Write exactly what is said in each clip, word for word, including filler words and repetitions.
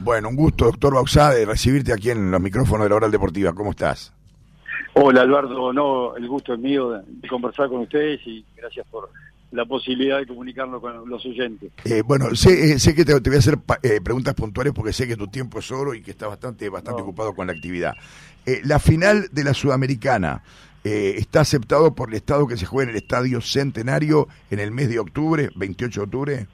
Bueno, un gusto, doctor Bauzá, de recibirte aquí en los micrófonos de la Oral Deportiva. ¿Cómo estás? Hola, Alberto. No, el gusto es mío de, de conversar con ustedes y gracias por la posibilidad de comunicarnos con los oyentes. Eh, bueno, sé, eh, sé que te, te voy a hacer eh, preguntas puntuales porque sé que tu tiempo es oro y que estás bastante, bastante No. ocupado con la actividad. Eh, la final de la Sudamericana eh, está aceptado por el Estado que se juegue en el Estadio Centenario en el mes de octubre, veintiocho de octubre.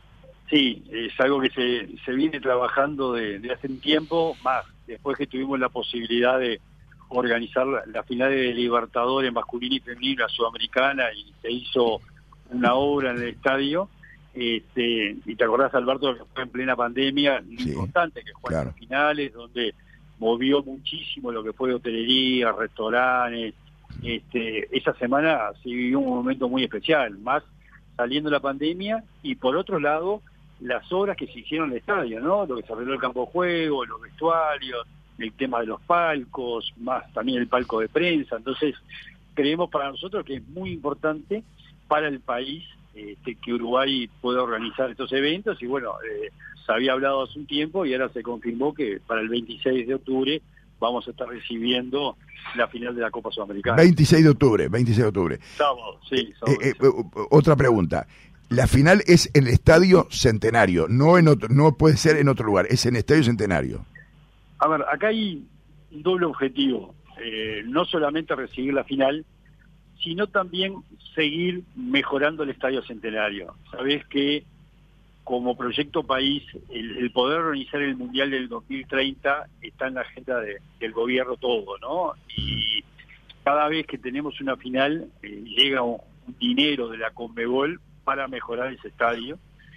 Sí, es algo que se, se viene trabajando de, de hace un tiempo, más después que tuvimos la posibilidad de organizar la, la final de Libertadores masculino y femenino, la Sudamericana, y se hizo una obra en el estadio. Este, y te acordás, Alberto, que fue en plena pandemia, lo Sí, importante que fue claro. en las finales, donde movió muchísimo lo que fue hotelería, restaurantes. Este, esa semana se vivió un momento muy especial, más saliendo la pandemia, y por otro lado, las obras que se hicieron en el estadio, ¿no? Lo que se arregló el campo de juego, los vestuarios, el tema de los palcos, más también el palco de prensa. Entonces, creemos para nosotros que es muy importante para el país este, que Uruguay pueda organizar estos eventos, y bueno, eh, se había hablado hace un tiempo y ahora se confirmó que para el veintiséis de octubre vamos a estar recibiendo la final de la Copa Sudamericana. veintiséis de octubre, veintiséis de octubre. Sábado, sí. Sábado, Eh, eh, otra pregunta. La final es en el Estadio Centenario, no en otro, no puede ser en otro lugar, es en el Estadio Centenario. A ver, acá hay un doble objetivo, eh, no solamente recibir la final, sino también seguir mejorando el Estadio Centenario. Sabés que como proyecto país, el, el poder organizar el Mundial del dos mil treinta está en la agenda de, del gobierno todo, ¿no? Y cada vez que tenemos una final, eh, llega un, un dinero de la Conmebol para mejorar ese estadio,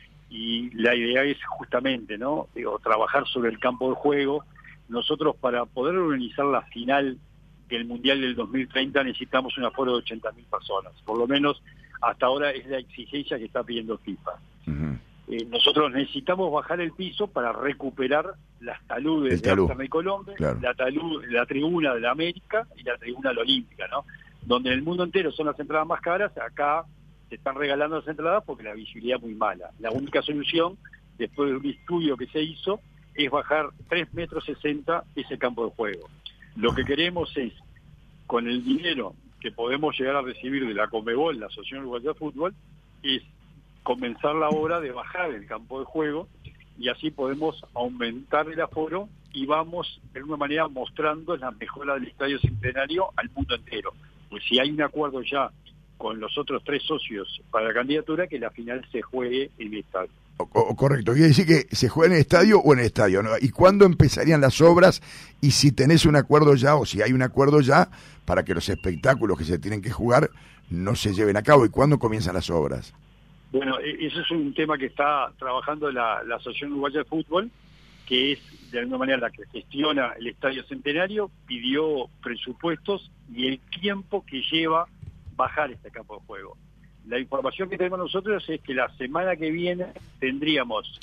y la idea es justamente, ¿no? Digo, trabajar sobre el campo de juego. Nosotros, para poder organizar la final del Mundial del dos mil treinta, necesitamos un aforo de ochenta mil personas. Por lo menos hasta ahora es la exigencia que está pidiendo FIFA. Uh-huh. Eh, nosotros necesitamos bajar el piso para recuperar las taludes de Amsterdam y Colombia, claro. la, talud, la tribuna de la América y la tribuna de la Olímpica, ¿no? Donde en el mundo entero son las entradas más caras, acá se están regalando las entradas porque la visibilidad es muy mala. La única solución, después de un estudio que se hizo, es bajar tres metros sesenta ese campo de juego. Lo que queremos es, con el dinero que podemos llegar a recibir de la Conmebol, la Asociación Uruguaya de Fútbol, es comenzar la obra de bajar el campo de juego, y así podemos aumentar el aforo y vamos de alguna manera mostrando la mejora del Estadio Centenario al mundo entero. Pues si hay un acuerdo ya con los otros tres socios para la candidatura, que la final se juegue en el estadio. O, o, correcto, quiere decir que se juega en el estadio o en el estadio, ¿no? ¿Y cuándo empezarían las obras? Y si tenés un acuerdo ya, o si hay un acuerdo ya, para que los espectáculos que se tienen que jugar no se lleven a cabo. ¿Y cuándo comienzan las obras? Bueno, eso es un tema que está trabajando la, la Asociación Uruguaya de Fútbol, que es de alguna manera la que gestiona el Estadio Centenario, pidió presupuestos y el tiempo que lleva bajar este campo de juego. La información que tenemos nosotros es que la semana que viene tendríamos,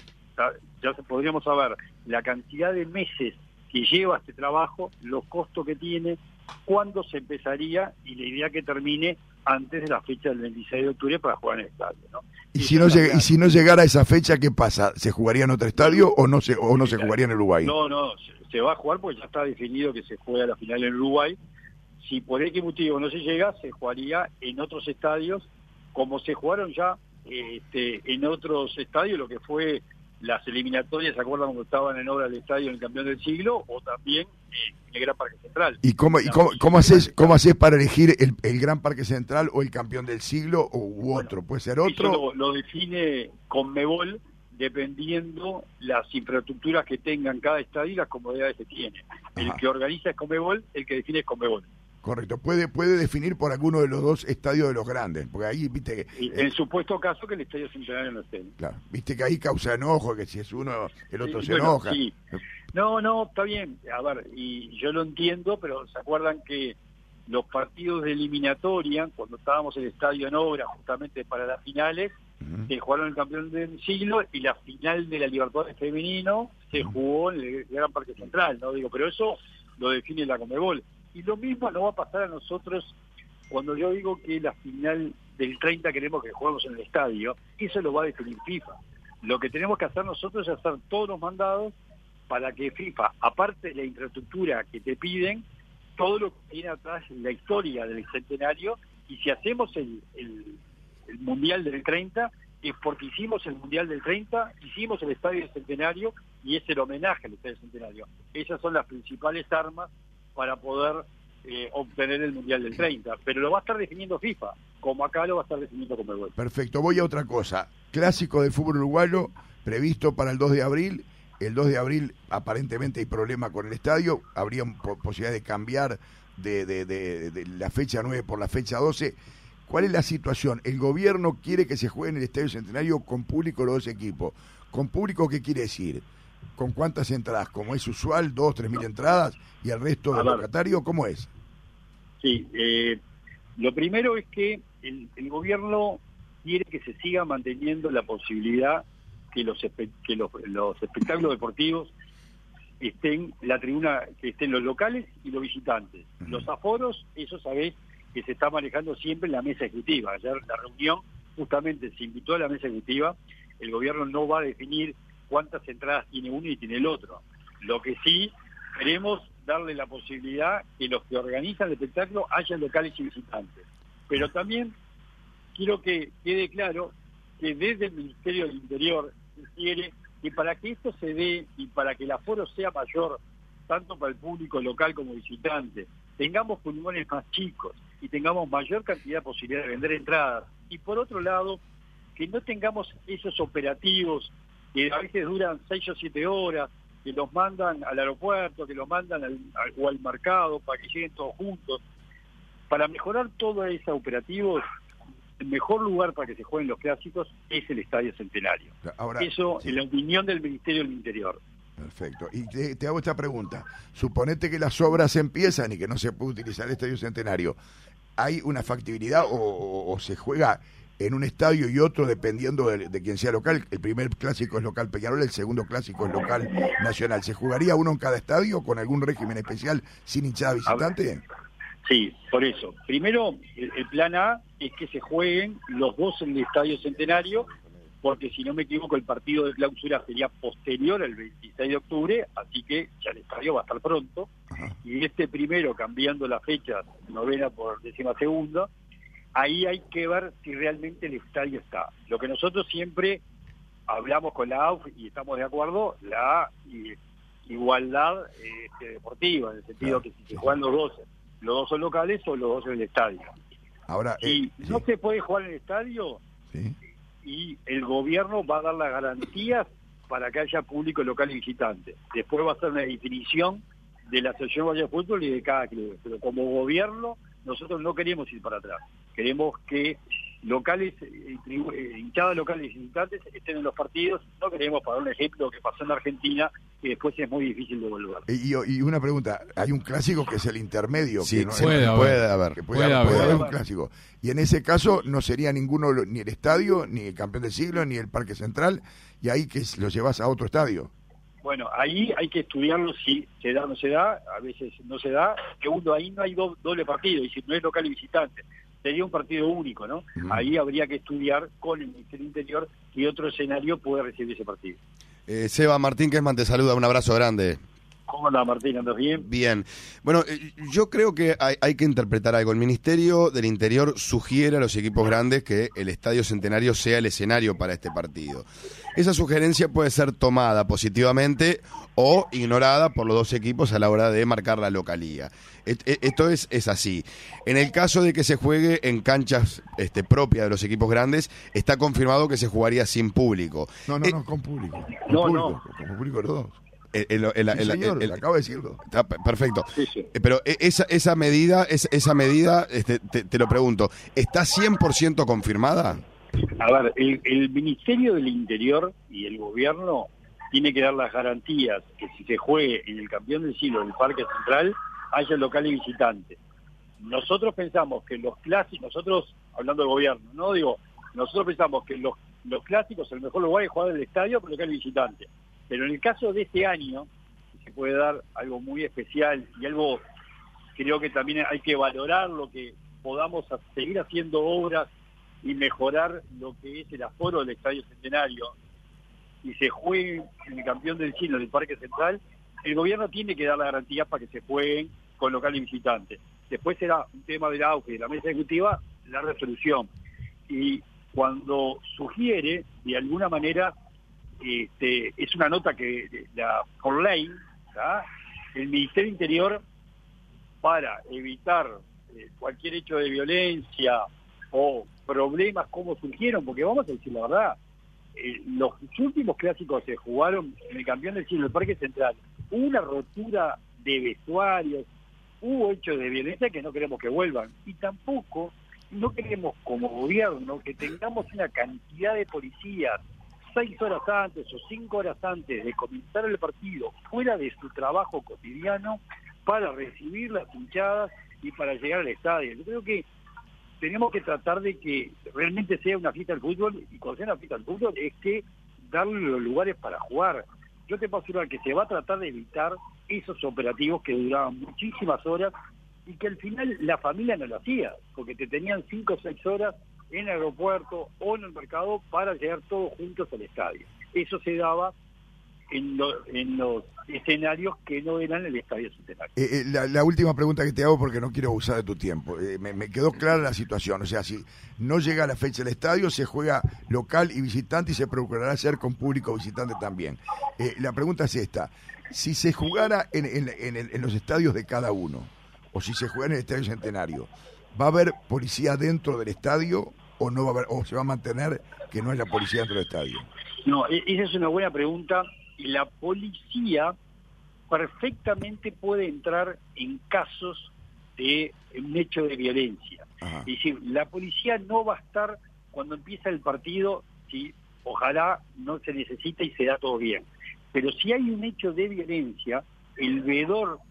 ya podríamos saber la cantidad de meses que lleva este trabajo, los costos que tiene, cuándo se empezaría, y la idea que termine antes de la fecha del veintiséis de octubre para jugar en el estadio, ¿no? Y si no, lleg y si no llegara a esa fecha, ¿qué pasa? ¿Se jugaría en otro estadio o no se o no se jugaría en Uruguay? No, no, se, se va a jugar porque ya está definido que se juega la final en Uruguay. Si por X motivo no se llega, se jugaría en otros estadios, como se jugaron ya este, en otros estadios, lo que fue las eliminatorias, ¿se acuerdan cuando estaban en obra del estadio en el campeón del siglo? O también eh, en el Gran Parque Central. ¿Y cómo, y cómo, cómo, haces, cómo haces para elegir el, el Gran Parque Central o el campeón del siglo o u otro? Bueno, ¿puede ser otro? Eso lo, lo define Conmebol dependiendo las infraestructuras que tengan cada estadio y las comodidades que tiene. El Ajá. que organiza es Conmebol, el que define es Conmebol. Correcto, puede puede definir por alguno de los dos estadios de los grandes, porque ahí, viste que... Y en eh, supuesto caso que el Estadio Centenario no esté. Claro, viste que ahí causa enojo, que si es uno, el otro sí, se bueno, enoja. Sí. No, no, está bien, a ver, y yo lo entiendo, pero ¿se acuerdan que los partidos de eliminatoria, cuando estábamos en el estadio en obra justamente para las finales, uh-huh. se jugaron el campeón del siglo, y la final de la Libertadores femenino se uh-huh. jugó en el Gran Parque Central, ¿no? Digo, pero eso lo define la Conmebol. Y lo mismo nos va a pasar a nosotros cuando yo digo que la final del treinta queremos que juguemos en el estadio. Eso lo va a definir FIFA. Lo que tenemos que hacer nosotros es hacer todos los mandados para que FIFA, aparte de la infraestructura que te piden, todo lo que viene atrás, la historia del centenario, y si hacemos el, el, el Mundial del treinta, es porque hicimos el Mundial del treinta, hicimos el Estadio del Centenario, y es el homenaje al Estadio del Centenario. Esas son las principales armas para poder eh, obtener el Mundial del treinta, pero lo va a estar definiendo FIFA, como acá lo va a estar definiendo Conmebol. Perfecto, voy a otra cosa. Clásico del fútbol uruguayo, previsto para el dos de abril. El dos de abril aparentemente hay problema con el estadio, habría posibilidad de cambiar de, de, de, de la fecha nueve por la fecha doce. ¿Cuál es la situación? El gobierno quiere que se juegue en el Estadio Centenario con público los dos equipos. ¿Con público qué quiere decir? ¿Con cuántas entradas? ¿Como es usual? ¿Dos, tres mil entradas? ¿Y el resto de locatario? ¿Cómo es? Sí, eh, lo primero es que el, el gobierno quiere que se siga manteniendo la posibilidad que los que los, los espectáculos deportivos estén la tribuna, que estén los locales y los visitantes. Uh-huh. Los aforos, eso sabés que se está manejando siempre en la mesa ejecutiva. Ayer la reunión justamente se invitó a la mesa ejecutiva. El gobierno no va a definir cuántas entradas tiene uno y tiene el otro. Lo que sí queremos darle la posibilidad que los que organizan el espectáculo hayan locales y visitantes. Pero también quiero que quede claro que desde el Ministerio del Interior se quiere que para que esto se dé y para que el aforo sea mayor, tanto para el público local como visitante, tengamos pulmones más chicos y tengamos mayor cantidad de posibilidad de vender entradas. Y por otro lado, que no tengamos esos operativos que a veces duran seis o siete horas, que los mandan al aeropuerto, que los mandan al, al, o al mercado para que lleguen todos juntos. Para mejorar todo ese operativo, el mejor lugar para que se jueguen los clásicos es el Estadio Centenario. Ahora, eso sí, en la opinión del Ministerio del Interior. Perfecto. Y te, te hago esta pregunta. Suponete que las obras empiezan y que no se puede utilizar el Estadio Centenario. ¿Hay una factibilidad o, o, o se juega en un estadio y otro dependiendo de, de quien sea local? El primer clásico es local Peñarol, el segundo clásico es local Nacional. ¿Se jugaría uno en cada estadio con algún régimen especial sin hinchada visitante? Sí, por eso. Primero, el, el plan A es que se jueguen los dos en el Estadio Centenario, porque si no me equivoco el partido de clausura sería posterior al veintiséis de octubre, así que ya el estadio va a estar pronto. Ajá. Y este primero, cambiando la fecha, novena por décima segunda, ahí hay que ver si realmente el estadio está. Lo que nosotros siempre hablamos con la A U F y estamos de acuerdo, la igualdad este, deportiva, en el sentido claro, que si se juegan los dos, los dos son locales o los dos en el estadio. Ahora, si eh, no sí. se puede jugar en el estadio, sí. y el gobierno va a dar las garantías para que haya público local y visitante. Después va a ser una definición de la Asociación Uruguaya de Fútbol y de cada club. Pero como gobierno, nosotros no queremos ir para atrás. Queremos que locales, eh, hinchadas locales y visitantes estén en los partidos. No queremos, para un ejemplo, que pasó en Argentina, que después es muy difícil de volver. Y, y una pregunta, hay un clásico que es el intermedio. Sí, que no, puede, haber, puede haber. Que puede, puede, haber, puede haber un clásico. Y en ese caso no sería ninguno, ni el estadio, ni el campeón del siglo, ni el Parque Central, y ahí que lo llevas a otro estadio. Bueno, ahí hay que estudiarlo si se da o no se da, a veces no se da. Segundo, ahí no hay do, doble partido, y si no es local y visitante, sería un partido único, ¿no? Uh-huh. Ahí habría que estudiar con el Ministerio del Interior qué otro escenario puede recibir ese partido. Eh, Seba, Martín Kesman te saluda, un abrazo grande. ¿Cómo anda, Martín? ¿Andas bien? Bien. Bueno, eh, yo creo que hay, hay que interpretar algo. El Ministerio del Interior sugiere a los equipos grandes que el Estadio Centenario sea el escenario para este partido. Esa sugerencia puede ser tomada positivamente o ignorada por los dos equipos a la hora de marcar la localía. Esto es, es así. En el caso de que se juegue en canchas este, propias de los equipos grandes, está confirmado que se jugaría sin público. No, no, eh, no, con público. Con no, público, no. Con público los dos. El, el, el, sí, el, señor, el, el, acabo de decirlo. Está perfecto. Sí, sí. Pero esa, esa medida, esa, esa medida este, te, te lo pregunto, ¿está cien por ciento confirmada? A ver, el, el Ministerio del Interior y el gobierno tiene que dar las garantías que si se juegue en el campeón del siglo en el Parque Central, haya local y visitante. Nosotros pensamos que los clásicos, nosotros, hablando del gobierno, no digo, nosotros pensamos que los, los clásicos, el mejor lugar es jugar en el estadio con local y visitante. Pero en el caso de este año, se puede dar algo muy especial y algo, creo que también hay que valorar lo que podamos seguir haciendo obras y mejorar lo que es el aforo del Estadio Centenario. y se juegue en el campeón del siglo del Parque Central, el gobierno tiene que dar la garantía para que se jueguen con local y visitante. Después será un tema del auge de la mesa ejecutiva, la resolución. Y cuando sugiere, de alguna manera, este, es una nota que la, por ley, ¿tá? El Ministerio Interior, para evitar eh, cualquier hecho de violencia o problemas como surgieron, porque vamos a decir la verdad, eh, los últimos clásicos se jugaron en el campeón del siglo del Parque Central, hubo una rotura de vestuarios, hubo hechos de violencia que no queremos que vuelvan, y tampoco no queremos como gobierno que tengamos una cantidad de policías seis horas antes o cinco horas antes de comenzar el partido fuera de su trabajo cotidiano para recibir las hinchadas y para llegar al estadio. Yo creo que tenemos que tratar de que realmente sea una fiesta del fútbol, y cuando sea una fiesta del fútbol es que darle los lugares para jugar. Yo te puedo asegurar que se va a tratar de evitar esos operativos que duraban muchísimas horas y que al final la familia no lo hacía, porque te tenían cinco o seis horas en el aeropuerto o en el mercado para llegar todos juntos al estadio. Eso se daba en, lo, en los escenarios que no eran el Estadio Centenario. Eh, eh, la, la última pregunta que te hago, porque no quiero abusar de tu tiempo. Eh, me, me quedó clara la situación. O sea, si no llega a la fecha del estadio, se juega local y visitante y se procurará hacer con público visitante también. Eh, la pregunta es esta. Si se jugara en, en, en, en los estadios de cada uno, o si se juega en el Estadio Centenario, ¿va a haber policía dentro del estadio o no va a haber, o se va a mantener que no es la policía dentro del estadio? No, esa es una buena pregunta. La policía perfectamente puede entrar en casos de un hecho de violencia. Ajá. Es decir, la policía no va a estar cuando empieza el partido, si ojalá no se necesita y se da todo bien. Pero si hay un hecho de violencia, el veedor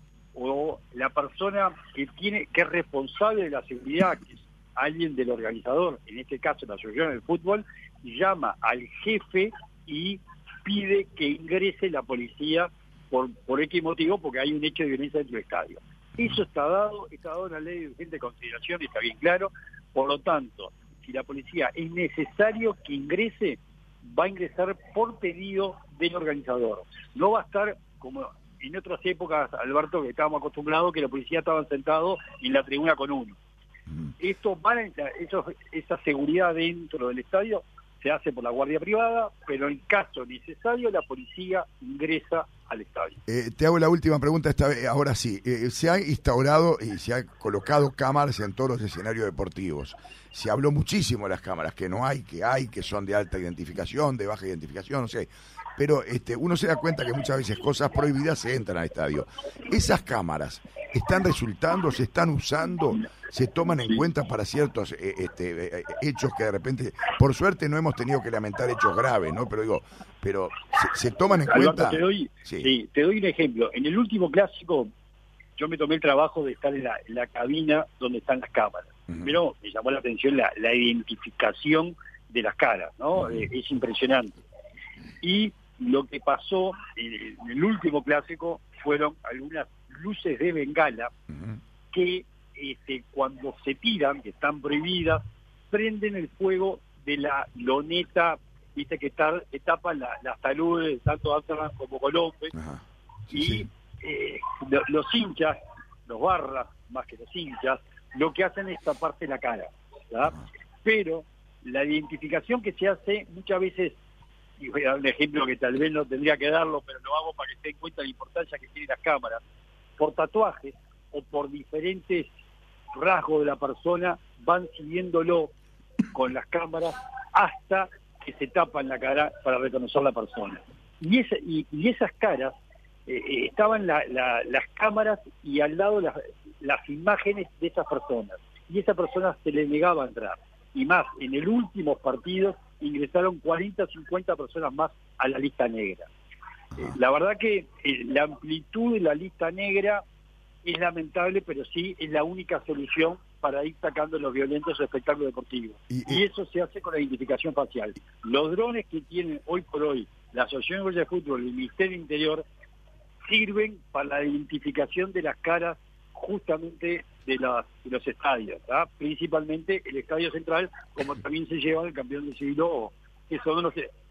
o la persona que tiene que es responsable de la seguridad, que es alguien del organizador, en este caso la asociación del fútbol, llama al jefe y pide que ingrese la policía por por X motivo, porque hay un hecho de violencia dentro del estadio. Eso está dado, está dado en la ley de urgente consideración, está bien claro. Por lo tanto, si la policía es necesario que ingrese, va a ingresar por pedido del organizador. No va a estar como en otras épocas, Alberto, que estábamos acostumbrados que la policía estaba sentado en la tribuna con uno. Esto va a, eso, esa seguridad dentro del estadio se hace por la guardia privada, pero en caso necesario la policía ingresa al estadio. Eh, te hago la última pregunta esta vez, ahora sí. Eh, se han instaurado y se han colocado cámaras en todos los escenarios deportivos. Se habló muchísimo de las cámaras, que no hay, que hay, que son de alta identificación, de baja identificación, no sé. Pero este, uno se da cuenta que muchas veces cosas prohibidas se entran al estadio. ¿Esas cámaras están resultando, se están usando, se toman en cuenta para ciertos eh, este, eh, hechos que de repente, por suerte no hemos tenido que lamentar hechos graves, ¿no? Pero digo, pero se, se toman en Alberto, cuenta. Te doy, sí. Sí, te doy un ejemplo. En el último clásico, yo me tomé el trabajo de estar en la, en la cabina donde están las cámaras. Uh-huh. Primero me llamó la atención la, la identificación de las caras, ¿no? Uh-huh. Eh, es impresionante. Y lo que pasó en el último clásico fueron algunas luces de bengala uh-huh. que este, cuando se tiran, que están prohibidas, prenden el fuego de la loneta, viste que, tar, que tapan la, las taludes tanto Amsterdam como Colombia. Uh-huh. Sí, y sí. Eh, lo, los hinchas, los barras, más que los hinchas, lo que hacen es taparse la cara, ¿verdad? Uh-huh. Pero la identificación que se hace muchas veces, y voy a dar un ejemplo que tal vez no tendría que darlo, pero lo hago para que se den cuenta de la importancia que tienen las cámaras, por tatuajes o por diferentes rasgos de la persona, van siguiéndolo con las cámaras hasta que se tapan la cara para reconocer la persona. Y, esa, y, y esas caras, eh, estaban la, la, las cámaras y al lado las, las imágenes de esas personas. Y esa persona se le negaba a entrar. Y más, en el último partido ingresaron cuarenta o cincuenta personas más a la lista negra. Eh, la verdad que eh, la amplitud de la lista negra es lamentable, pero sí es la única solución para ir sacando los violentos espectáculos deportivos. Y, y, y eso se hace con la identificación facial. Los drones que tienen hoy por hoy la Asociación de Fútbol y el Ministerio del Interior sirven para la identificación de las caras justamente de, las, de los estadios, ¿verdad? Principalmente el Estadio Central, como también se lleva el campeón del siglo, que son los,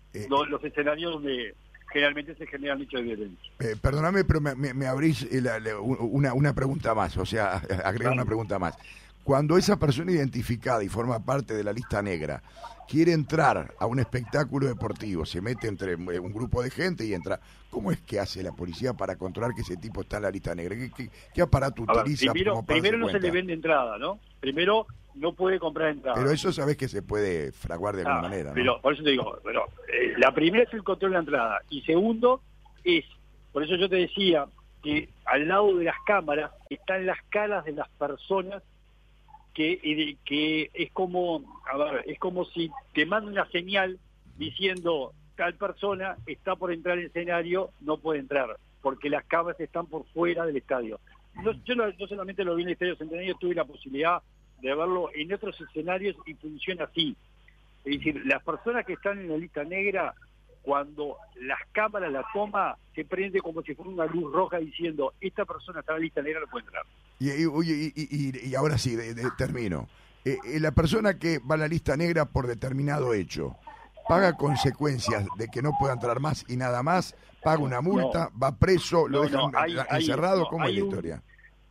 eh, los, los escenarios donde generalmente se generan hechos de violencia. Eh, perdóname, pero me, me, me abrís la, la, una, una pregunta más, o sea, agrega una pregunta más. Cuando esa persona identificada y forma parte de la lista negra quiere entrar a un espectáculo deportivo, se mete entre un grupo de gente y entra, ¿cómo es que hace la policía para controlar que ese tipo está en la lista negra? ¿Qué, qué, qué aparato ver, utiliza? Primero, primero no se le vende entrada, ¿no? Primero no puede comprar entrada. Pero eso sabés que se puede fraguar de alguna ah, manera, ¿no? Pero por eso te digo, pero, eh, la primera es el control de la entrada y segundo es, por eso yo te decía que al lado de las cámaras están las caras de las personas que, que es como, a ver, es como si te manda una señal diciendo tal persona está por entrar al escenario, no puede entrar, porque las cámaras están por fuera del estadio. Yo, yo, no, yo solamente lo vi en el Estadio Centenario, tuve la posibilidad de verlo en otros escenarios y funciona así. Es decir, las personas que están en la lista negra, cuando las cámaras la toma, se prende como si fuera una luz roja diciendo, esta persona está en la lista negra, no puede entrar. Y, y, y, y, y ahora sí, de, de, termino. Eh, eh, la persona que va a la lista negra por determinado hecho, ¿paga consecuencias de que no pueda entrar más y nada más? ¿Paga una multa? No, ¿va preso? ¿Lo no, dejan no, hay, encerrado? Hay, ¿Cómo hay es la un, historia?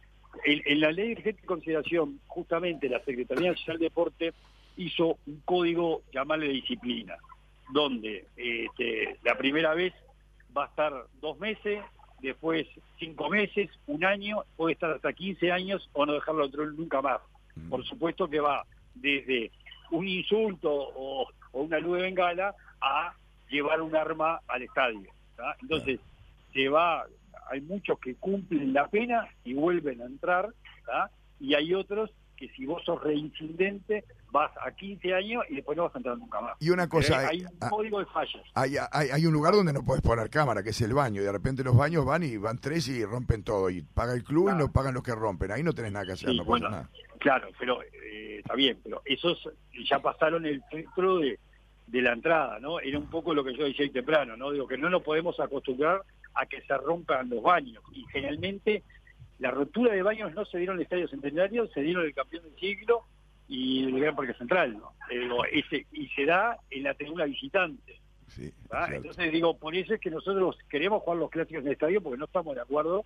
En, en la ley de urgente consideración, justamente la Secretaría Nacional de Deporte hizo un código, llamarle de disciplina, donde este, la primera vez va a estar dos meses, después cinco meses, un año, puede estar hasta quince años o no dejarlo otro nunca más. Mm. Por supuesto que va desde un insulto o, o una luz de bengala a llevar un arma al estadio, ¿tá? Entonces, ah. se va, hay muchos que cumplen la pena y vuelven a entrar, ¿tá? Y hay otros que si vos sos reincidente vas a quince años y después no vas a entrar nunca más. Y una cosa, hay, hay un ah, código de fallas. Hay, hay, hay un lugar donde no puedes poner cámara, que es el baño, y de repente los baños van y van tres y rompen todo, y paga el club claro. y no pagan los que rompen, ahí no tenés nada que hacer, sí, no bueno, nada. Claro, pero eh, está bien, pero esos ya pasaron el filtro de, de la entrada, ¿no? Era un poco lo que yo decía ahí temprano, ¿no? Digo que no nos podemos acostumbrar a que se rompan los baños, y generalmente la rotura de baños no se dieron en el Estadio Centenario, se dieron en el Campeón del Siglo y el Gran Parque Central, ¿no? Eh, ese, y se da en la tribuna visitante. Sí, entonces digo, por eso es que nosotros queremos jugar los clásicos en el estadio, porque no estamos de acuerdo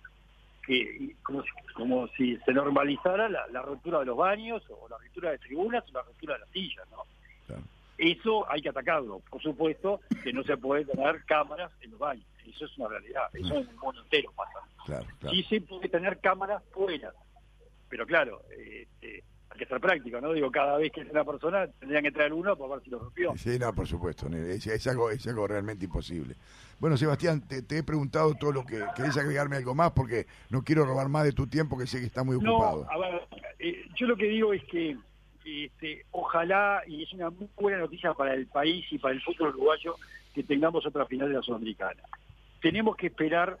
que como, como si se normalizara la, la rotura de los baños, o la rotura de tribunas, o la rotura de las sillas, ¿no? Claro. Eso hay que atacarlo. Por supuesto que no se puede tener cámaras en los baños. Eso es una realidad. Eso claro. en el mundo entero pasa. Claro, claro. Sí se puede tener cámaras fuera. Pero claro, eh, eh, hay que ser práctico, ¿no? Digo, cada vez que es una persona, tendrían que traer uno para ver si lo rompió. Sí, no, por supuesto. Es, es, algo, es algo realmente imposible. Bueno, Sebastián, te, te he preguntado todo lo que... ¿Querés agregarme algo más? Porque no quiero robar más de tu tiempo, que sé que está muy ocupado. No, a ver, eh, yo lo que digo es que Este, ojalá, y es una muy buena noticia para el país y para el fútbol uruguayo, que tengamos otra final de la Sudamericana. Tenemos que esperar,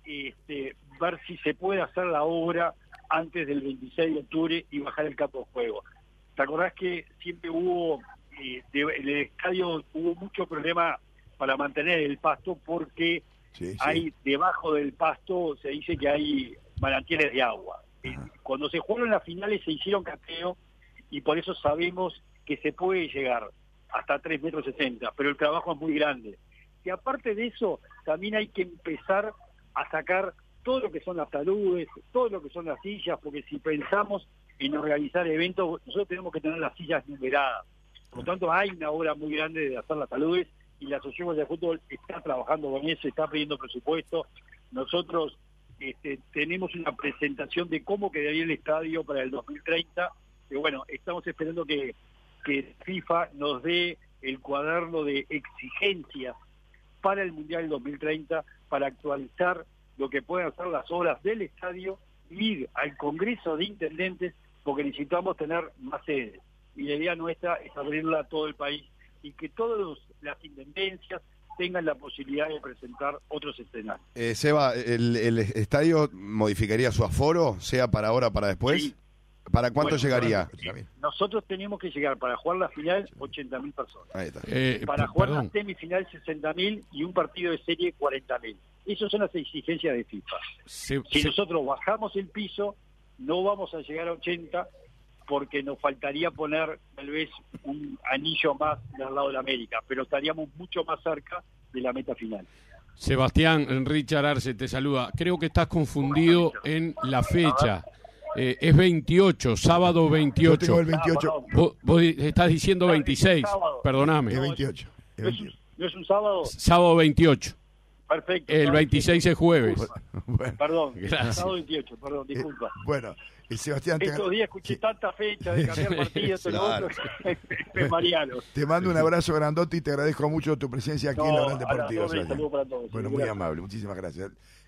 este, ver si se puede hacer la obra antes del veintiséis de octubre y bajar el campo de juego. ¿Te acordás que siempre hubo, eh, de, en el estadio hubo mucho problema para mantener el pasto, porque sí, sí. hay debajo del pasto, se dice que hay manantiales de agua. Eh, cuando se jugaron las finales se hicieron cateo, y por eso sabemos que se puede llegar hasta tres metros sesenta, pero el trabajo es muy grande. Y aparte de eso, también hay que empezar a sacar todo lo que son las taludes, todo lo que son las sillas, porque si pensamos en organizar eventos, nosotros tenemos que tener las sillas numeradas. Por lo tanto, hay una obra muy grande de hacer las taludes, y la Asociación de Fútbol está trabajando con eso, está pidiendo presupuesto. Nosotros este, tenemos una presentación de cómo quedaría el estadio para el dos mil treinta, que bueno, estamos esperando que, que FIFA nos dé el cuaderno de exigencias para el Mundial dos mil treinta, para actualizar lo que pueden hacer las obras del estadio, ir al Congreso de Intendentes, porque necesitamos tener más sedes. Y la idea nuestra es abrirla a todo el país, y que todas las intendencias tengan la posibilidad de presentar otros escenarios. Eh, Seba, ¿el, ¿el estadio modificaría su aforo, sea para ahora o para después? Sí. ¿Para cuánto bueno, llegaría? Bueno, nosotros tenemos que llegar para jugar la final ochenta mil personas. Ahí está. Eh, para jugar perdón. la semifinal sesenta mil y un partido de serie cuarenta mil. Esas son las exigencias de FIFA. Sí, si sí. nosotros bajamos el piso, no vamos a llegar a ochenta, porque nos faltaría poner tal vez un anillo más del lado de la América, pero estaríamos mucho más cerca de la meta final. Sebastián, Richard Arce te saluda. Creo que estás confundido en la fecha. Eh, es veintiocho, sábado veintiocho. Yo tengo el veintiocho. Ah, vos, vos estás diciendo Claro, veintiséis, es un sábado. perdóname. Es veintiocho. Es ¿No es, un, veintiocho. ¿No es un sábado? Sábado veintiocho. Perfecto. El veintiséis es jueves. Bueno, Perdón, Gracias. sábado veintiocho, perdón, disculpa. eh, bueno, eh, Sebastián, te, Estos días escuché tanta fecha de cambiar partido, esto y lo Claro. otro, es Mariano. te mando un abrazo grandote y te agradezco mucho tu presencia aquí en la No, Gran a las Deportiva. doce, Sebastián. saludo para todos. Bueno, muy Gracias. amable, muchísimas gracias.